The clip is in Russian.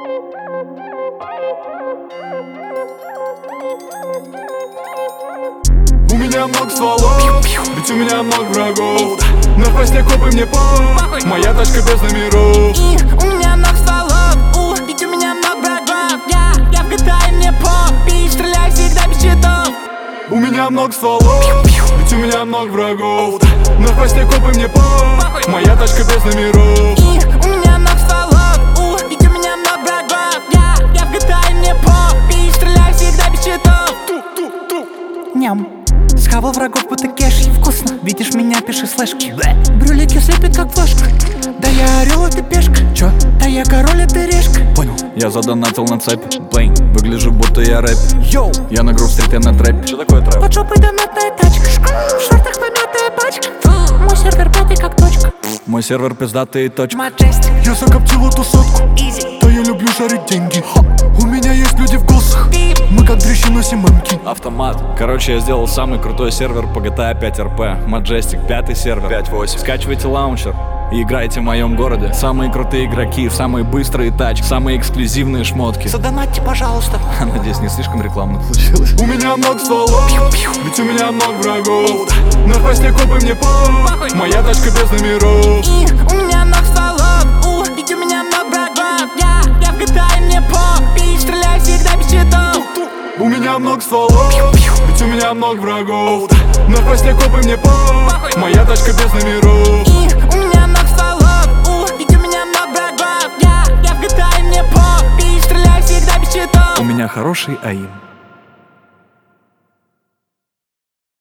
У меня много стволов, ведь у меня много врагов. На хвосте копы мне похуй, моя тачка без номеров. И у меня много стволов, ведь у меня много врагов. Я в GTA, мне похуй, стреляй всегда без читов. У меня много стволов, ведь у меня много врагов. На хвосте копы мне похуй, моя тачка без номеров. И у меня много стволов, ведь у меня много врагов. Я в GTA, мне похуй, стреляй всегда без читов. Ням. Схавал врагов будто кеши, вкусно. Видишь меня, пиши слэшки. Брюлики слепят как флешка. Да я орел, а ты пешка. Чё? Да я король, а ты решка. Понял, я задонатил на цепь. Блин, выгляжу будто я рэп. Йоу, Я на грув стрит, я на трэп. Что такое трэп? под жопой донатная тачка. В шортах помятая пачка. Мой сервер пятый как точка. Мой сервер пиздатый, точка. Маджестик, Я закоптил эту сотку, изи. да я люблю шарить деньги. У меня есть люди в госах, Бип. мы как дрищи носим эмки. Автомат. Короче, я сделал самый крутой сервер по GTA 5 RP. Majestic, 5-й сервер. 5.8. Скачивайте лаунчер и играйте в моем городе. Самые крутые игроки, самые быстрые тачки, самые эксклюзивные шмотки. Задонатьте, пожалуйста. Надеюсь, не слишком рекламно получилось. У меня много стволов, ведь у меня много врагов. На хвосте копы мне похуй, моя тачка без номеров. И у меня много стволов, ведь у меня много врагов. Я в GTA, мне похуй, стреляй всегда без читов. У меня много стволов, ведь у меня много врагов. На хвосте копы мне похуй, моя тачка без номеров. И у меня много стволов, ведь у меня много врагов. Я в GTA, мне похуй, стреляй всегда без читов. У меня хороший аим.